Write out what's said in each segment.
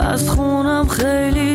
از خونم خیلی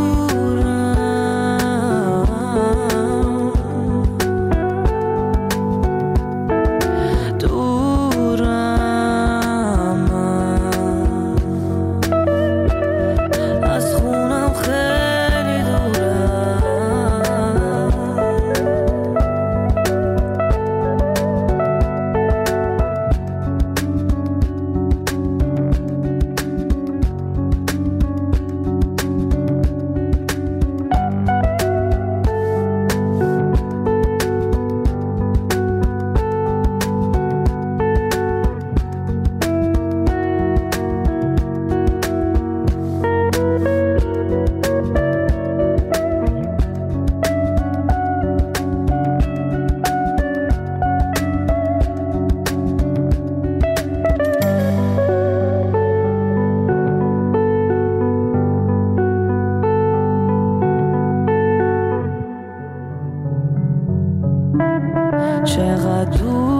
چقدر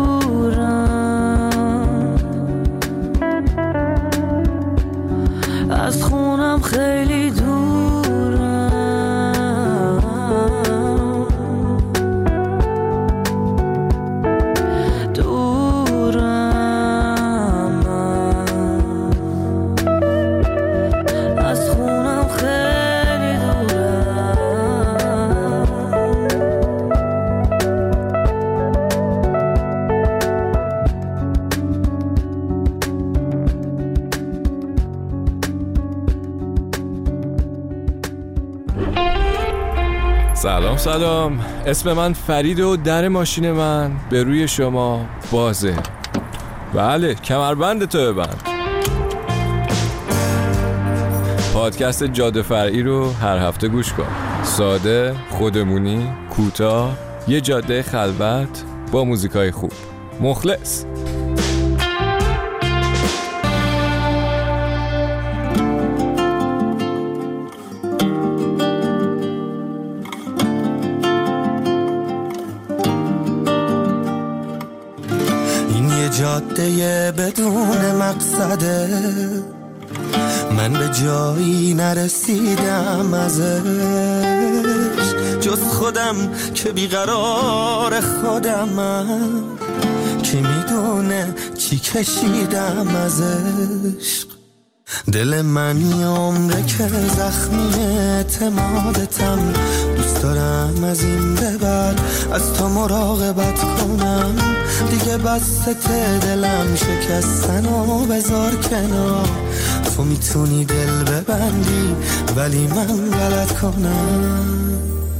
دورم، از خونم خیلی سلام، اسم من فرید و در ماشین من به روی شما بازه. بله، کمربند تو ببند. پادکست جاده فرعی رو هر هفته گوش کن. ساده، خودمونی، کوتاه، یه جاده خلوت با موزیکای خوب. مخلص. جاده بدون مقصده، من به جایی نرسیدم ازش، جز خودم که بیقرار خودمم، که میدونه چی کشیدم ازش. دل من یه عمره که زخمی اعتمادتم، دوست دارم از این به بعد از تو مراقبت کنم. دیگه بسته دلم شکستن و بذار کنار، تو میتونی دل ببندی ولی من غلط کنم.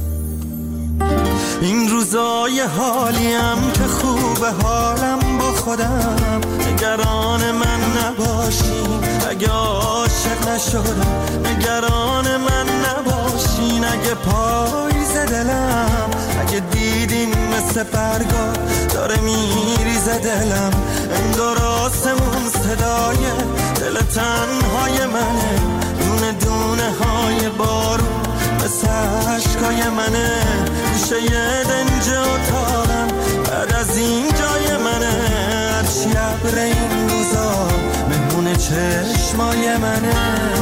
این روزای حالیم که خوبه حالم با خودم، نگران من نباشین اگه عاشق نشدم، نگران من نباشین اگه پاییز دلم، اگه دیدین مثل برگا داره میریزه دلم، انگار آسمون صدای دل تنهای منه، دونه دونه های بارون مثل عشقای منه، میشه یه دنج اتاقم بعد از این جای منه، هرچی ابر این روزا مهمون چشمای منه.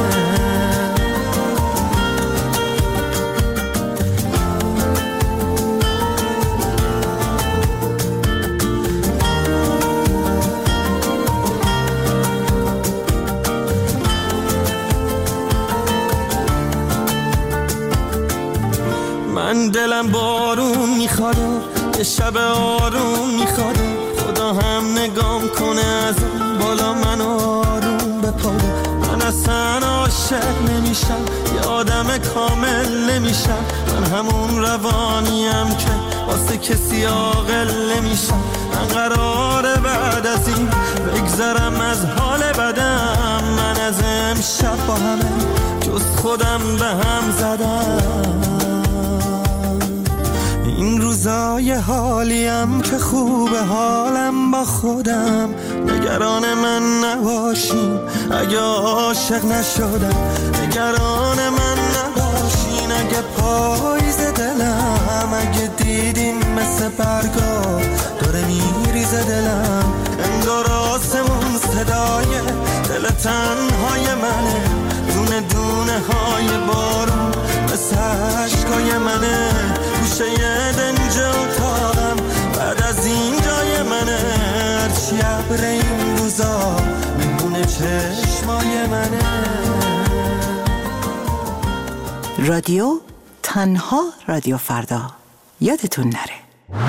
من دلم بارون میخواد، یه شب آروم میخواد، خدا هم نگام کنه از اون بالا من آروم بپاره. من اصلا عاشق نمیشم، یه آدم کامل نمیشم، من همون روانیم که واسه کسی عاقل نمیشم. من قراره بعد از این بگذرم از حال بدم، من از امشب با همه جز خودم به هم زدم. این روزای حالیم که خوبه حالم با خودم، نگران من نباشین اگه عاشق نشدم، نگران من نباشین اگه پاییز دلم، اگه دیدین مثل برگا داره میریزه دلم، انگار آسمون صدای دل تنهای منه، دونه دونه باشه یه دنجا اتاقم بعد از این جای منه هرچی عبر این روزا مهمون چشمای منه. رادیو تنها رادیو فردا یادتون نره.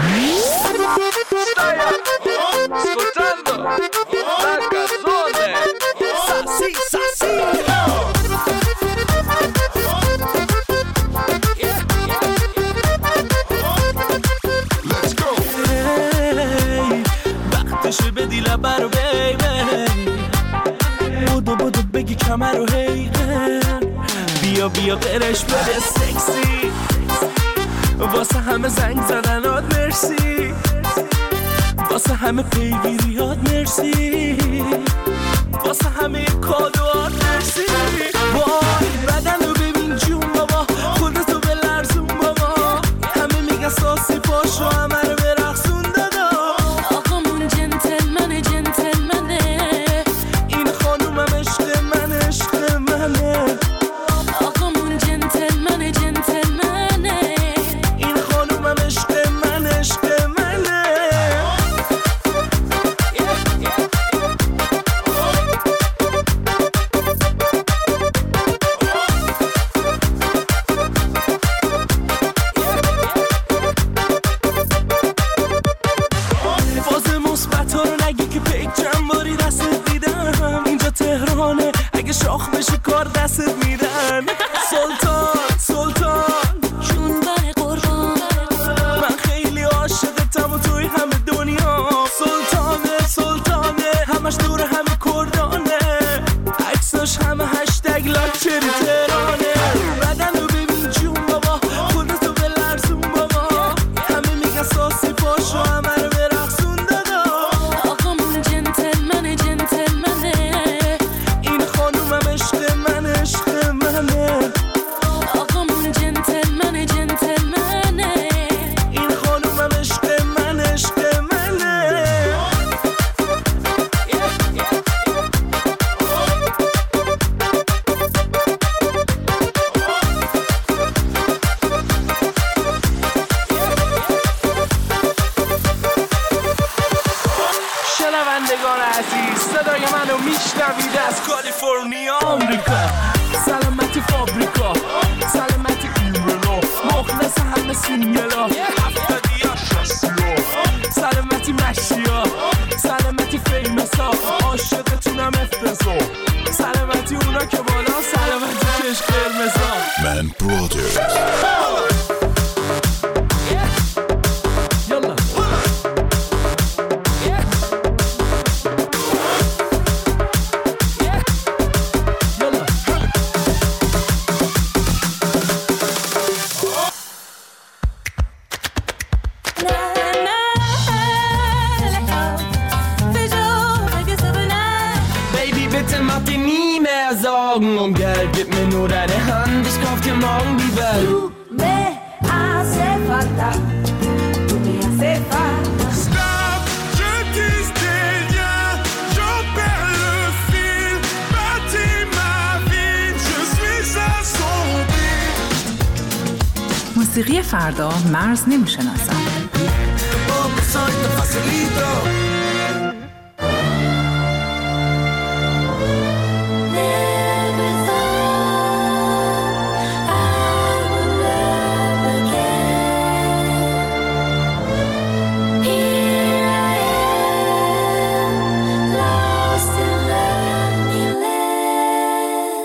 وقتشه بدی لبه رو بیبی بودو بگی کمر رو هیدن بیا برش بده سکسی واسه همه زنگ زدنات مرسی واسه همه پیگیریات مرسی واسه همه کادوات مرسی وای بدن رو ببین جون بابا خودتو بلرزون بابا همه میگن ساسی پاشو همه رو برقصون دادا آقامون جنتلمنه این خانومم عشق منه آقامون جنتلمنه این خانومم عشق منه فاز مثبت ها رو نگی که پیک چند باری دستت دیدم اینجا تهرانه اگه شاخ بشه کار دستت میدن سلطان جون بر قربان من خیلی عاشقتم و توی همه دنیا سلطانه همش دور همه کردانه عکساش همه هشتگ لاکچری تهرانه بدن رو ببین جون بابا خودتو بلرزون بابا همه میگن ساسی پاشو همه رو برقصون دادا آقامون جنتلمنه این خانومم عشق منه آقامون جنتلمنه این خانومم عشق منه شنوندگان عزیز صدای منو میشنوید از کالیفرنیا آمریکا سلامتی فابریکا سلامتی ایمنا مخلص همه سینگلا 70 سلامتی مشیا سلامتی فیمسا عاشقتونم افتضا سلامتی اونا که بالا سلامتی چشم قرمزا من برادرز یالا Baby, bitte mach dir nie mehr Sorgen um Geld, gib mir nur deine Hand, ich kauf dir morgen die Welt. Du me hace falta, tu me hace falta. Stop, je tisse des liens, j'en perds le fil, bâtis ma vie, je suis assombri. موسیقی فردا مرز نمیشناسد. Poco soy tan facilito. Never thought I would love again. Here I am, lost in lonely land.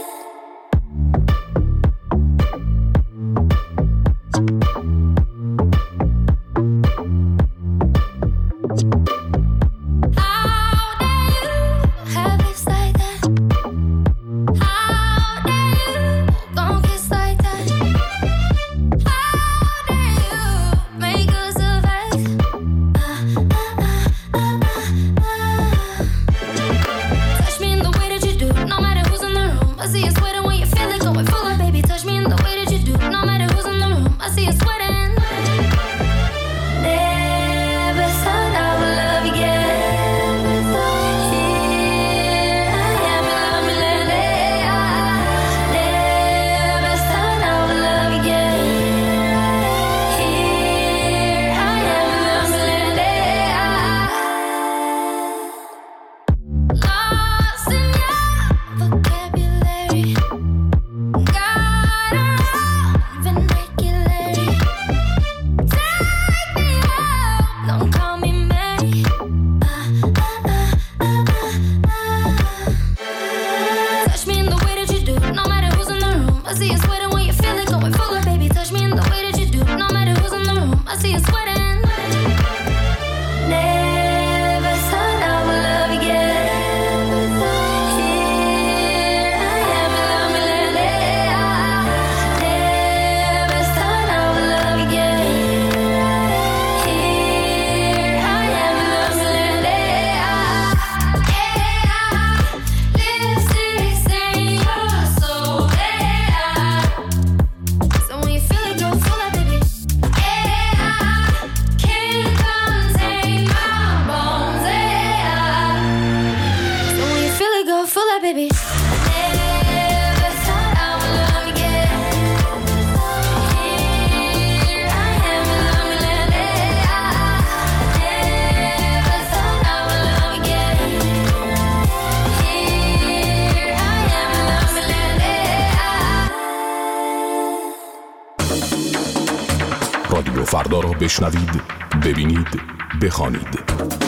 رادیو فردا را بشنوید، ببینید، بخوانید.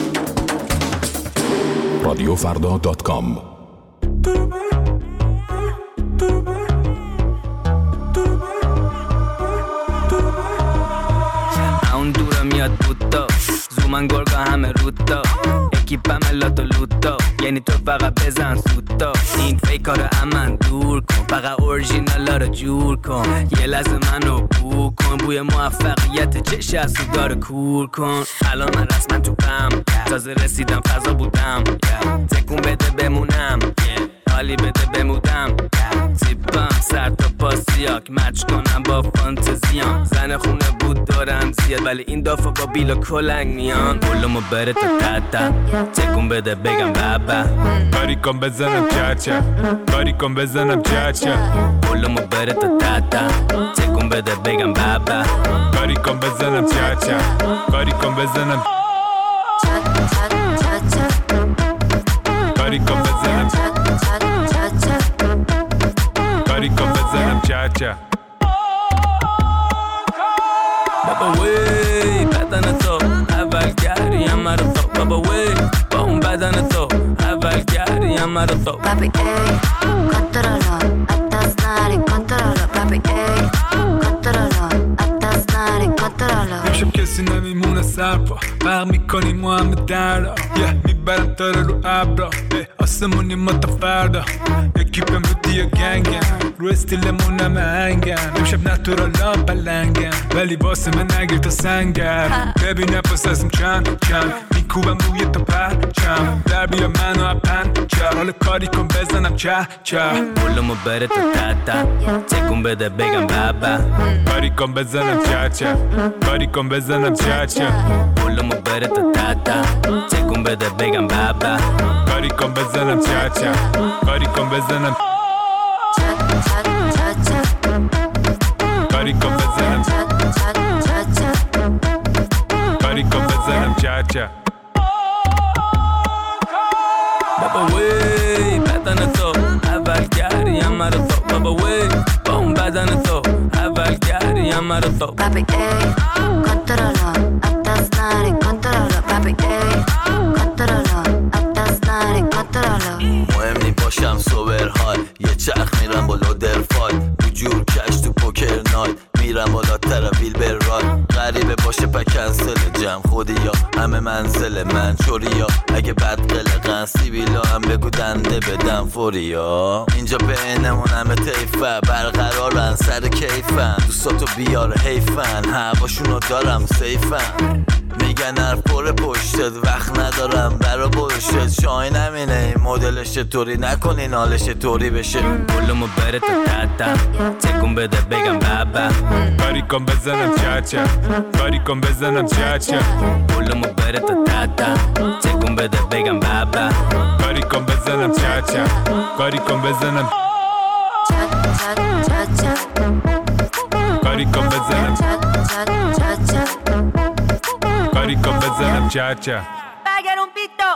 رادیوفردا.com. اون دورا میاد بودا زومن گرگا همه رودا اکیپم لاتو لوتا یعنی تو فقط بزن سوتا این فیکار امن دور کن فقط اورژینالا رو جور کن یه لحظه منو بو کن بوی موفقیت چش از داره کور کن الان من رسما تو پم تازه رسیدم فضا بودم تکون بده بمونم حالی بده بمودم تیپم سر تا پاسیاک مچ کنم با فانتزیام زن خونه بود دارم زیاد ولی این دافا با بیلا کلنگ میان بولمو بره تا تتا تکون بده بگم بابا کاری کن بزنم چاچا کاری کن بزنم چاچا بولمو بره تا تتا تکون بده بگم بابا کاری کن بزنم چاچا کاری کن بزنم کاری کن بزنم کاری کن بزنم چاچا بابا وی بدن تو اول گری همه رو تو بابا وی با اون بدن تو اول گری همه رو تو Papi, ey, controlo, hasta snare, controlo Papi, ey, controlo, hasta snare, controlo امشب کسی نمیمونه سرپا برق میکنیم و همه دردا میبرم تاره رو ابرا آسمونی ما تا فردا اکیپم رو دیا گنگم رو استیلمون همه هنگم امشب نتورالام پلنگم ولی واسه من نگیر تا سنگم ببینم پس ازم چند میکوبم روی تا پرچم در بیا منو اپن چه حال کاری کن بزنم چه بولمو بره تا تتا تکون بده بگم بابا کاری کن بزنم چه کاری کن بزنم چه بولمو بره تا تتا تکون بده بگم بابا کاری کن بزنم چه کاری کن بزنم کاری کن بزنم کاری کن بزنم چه بابا وی بدن تو اول گری همه رو تو بابا وی با اون بدن تو اول گری همه رو تو Papi, ey, controlo, hasta snare, controlo Papi, ey, controlo, hasta snare, controlo مهم نی باشم سوبر های یه چرخ میرم بالا درفای تو جور کش تو پوکر نایت میرم بالا ترویل بر رای غریبه باشه پا کنسل جمع خودی یا همه منزل من چوری یا اگه بد قلقن سیبیلا هم بگو دنده بدم فوری یا اینجا بینمون همه تیفه برقرارن سر کیفن دوستاتو بیار حیفن هواشونو دارم سیفن میگن حرف پر پشتت وقت ندارم برا پشتت شاین همینه این مدلش چطوری نکنین حالش طوری بشه بولمو بره تا تتا تکون بده بگم بابا کاری کن بزنم چه کاری کن بزنم چه بولمو بره تا تتا تکون بده بگم بابا کاری کن بزنم چه کاری کن بزنم کاری کن بزنم کاری کن بزنم چه Pagar un pito.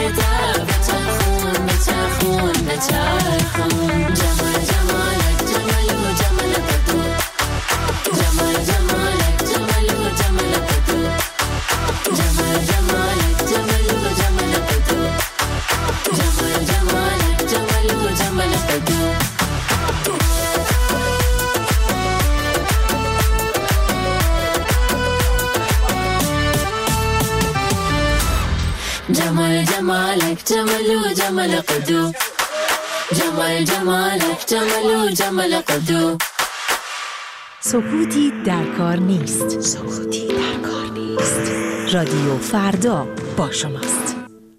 جمال جمالک جمالك جمال جمال قدو جمال جمالك جمال جمال قدو سکوتی در کار نیست. سکوتی در کار نیست. رادیو فردا با شماست.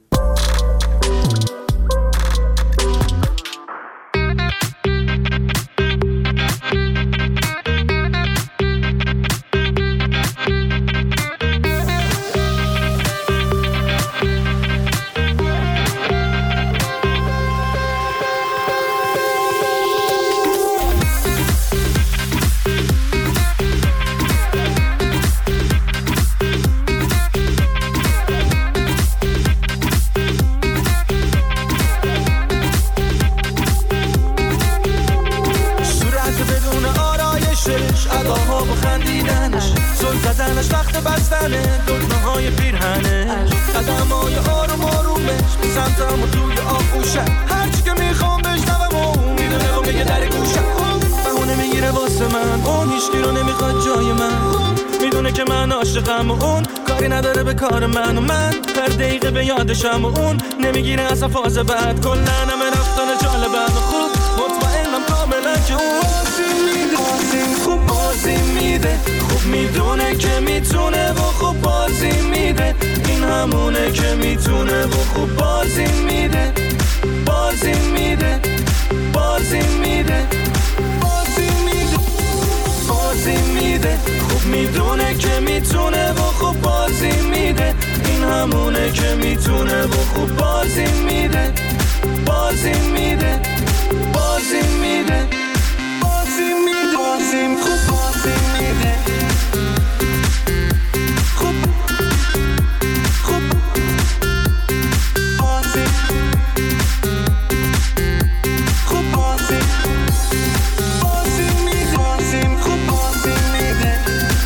اداها و خندیدنش زل زدنش وقت بستنه دکمه‌های پیرهنش قدم‌های آروم آرومش به سمتم و توی آغوشه هرچی که میخوام بشنوم و میدونه و میگه در گوشم بهونه میگیره واسه من اون هیچکی رو نمیخواد جای من میدونه که من عاشقم و اون کاری نداره به کار من و من هر دقیقه به یادشم و اون نمیگیره از فاز بعد کلن همه رفتن جالبم و خوب مطمئنم کاملا که اون خوب بازی میده خوب میدونه که میتونه و خوب بازی میده این همونه که میتونه و خوب بازی میده بازی میده بازی میده بازی میده بازی میده خوب میدونه که میتونه و خوب بازی میده این همونه که میتونه و خوب بازی میده بازی میده بازی میده بازی میده بازی خوب بازی میده خوب خوب بازی خوب بازی بازی میده بازی خوب بازی میده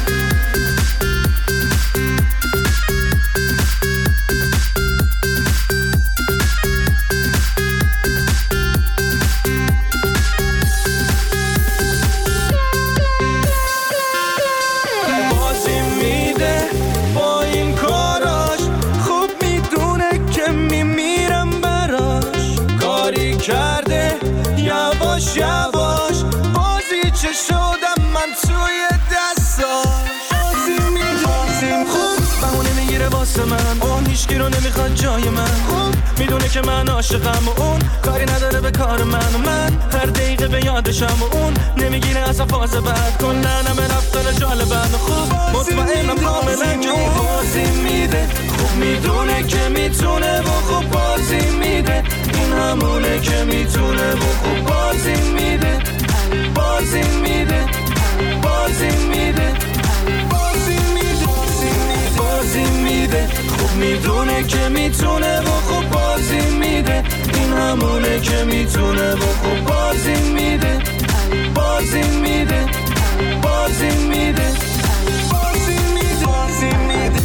کرده یواش یواش بازی چه شدم من توی دستاش بازی میدازیم خوب بهونه میگیره واسه من اون هیچکی رو نمیخواد جای من خوب میدونه که من عاشقم و اون کاری نداره به کار من و من هر دقیقه به یادشم و اون نمیگیره از فاز بعد کلن همه رفتن جالبن و خوب مطمئنم کاملا که اون بازی میده خوب میدونه که میتونه و خوب بازی میده این همونه که میتونه و خوب بازی میده بازی میده بازی میده بازی میده بازی میده خوب میدونه که میتونه و خوب بازی میده این همونه که میتونه و خوب بازی میده بازی میده بازی میده بازی میده بازی میده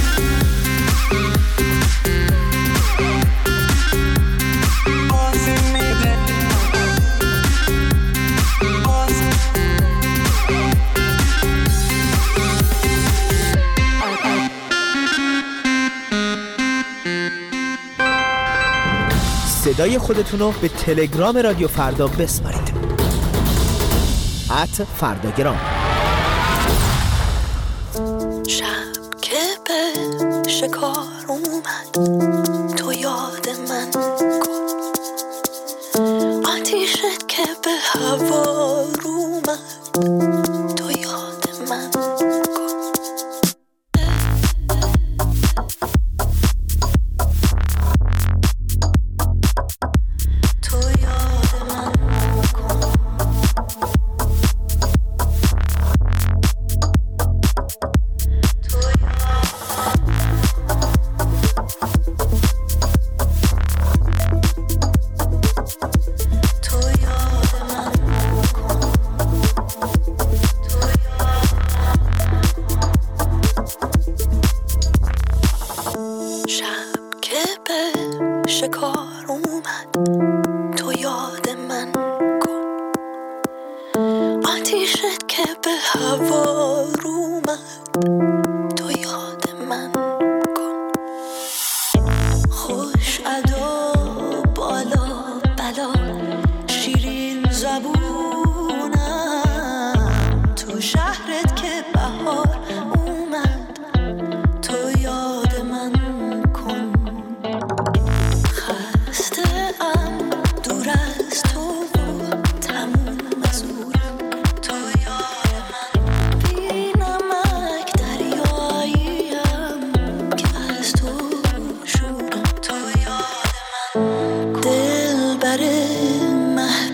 صدای خودتون رو به تلگرام رادیو فردا بسپارید @فرداگرام. شب که به شکار اومد تو یاد من کن آتیشت که به هوا اومد تو یاد من شکار اومد تو یاد من کن آتیشت که به هوا اومد تو یاد من کن خوش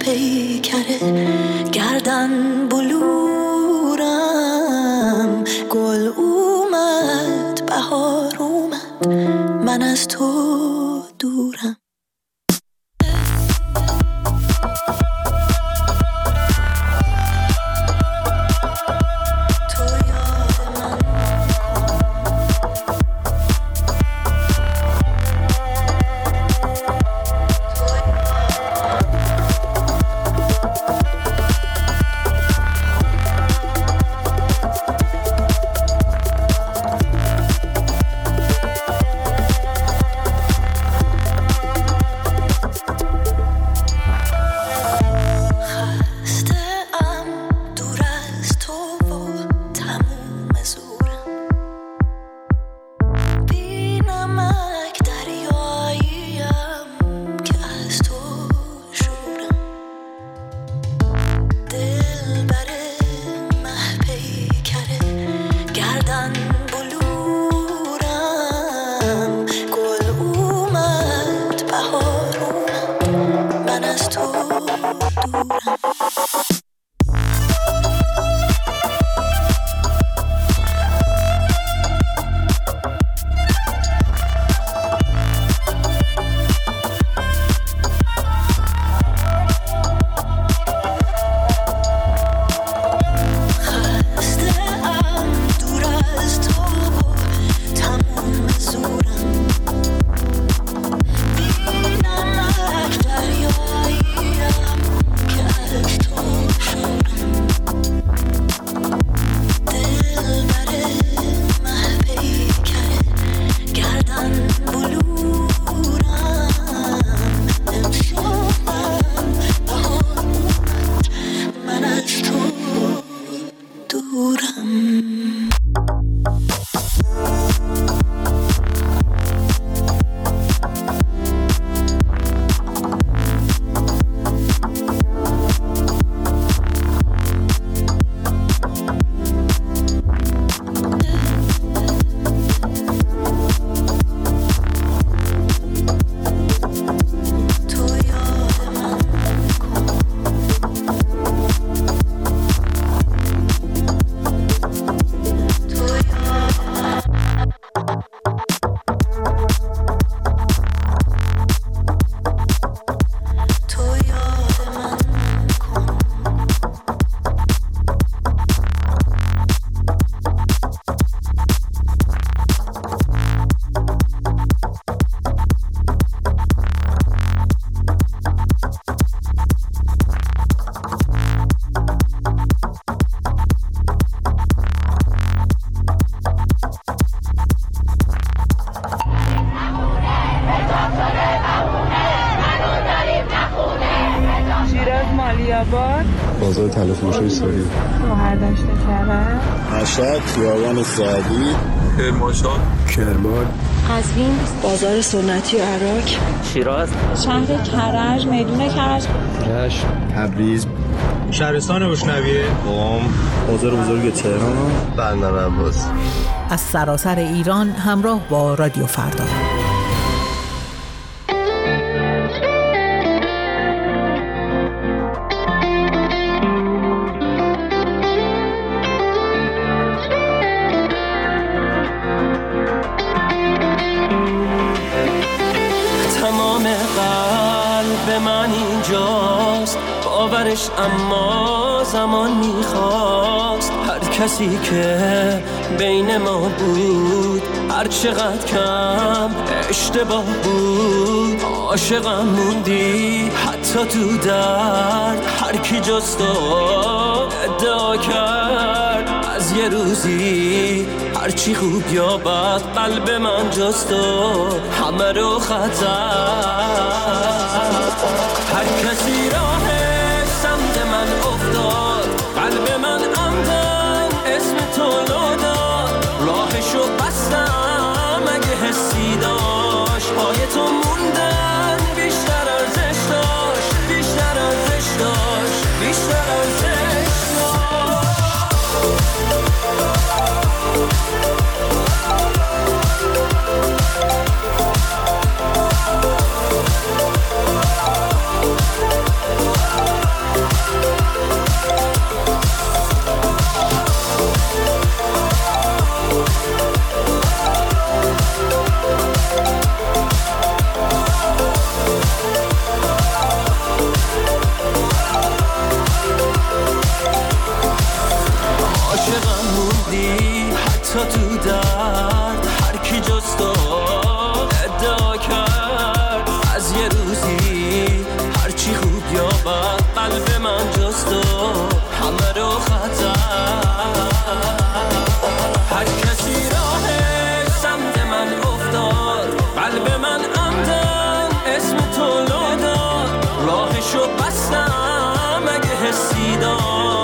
پیکره گردن بلورم، گل اومد بهار اومد من از تو دورم. بازار تلفروشی ساری برداشت کرد مشهد خیابان سعدی کرمانشاه کرمان قزوین بازار سنتی عراق شیراز شهر کرج میدون کرج رشت تبریز شهرستان اشنویه قم بازار بزرگ تهران بندر عباس. از سراسر ایران همراه با رادیو فردا. من اینجاست باورش اما زمان میخواست هر کسی که بین ما بود هر چقدر کم اشتباه بود عاشقم موندی حتی تو درد هر کی جز تو ادعا کرد از یه روزی هرچی خوب یا بد قلب من جز تو همه رو خطر هر کسی راهش سمت من افتاد قلب من عمدن اسم تو داد راهشو بستم اگه حسی داشت پای تو موندن بیشتر ارزش داشت بیشتر ارزش داشت بیشتر ارزش داشت کسی دار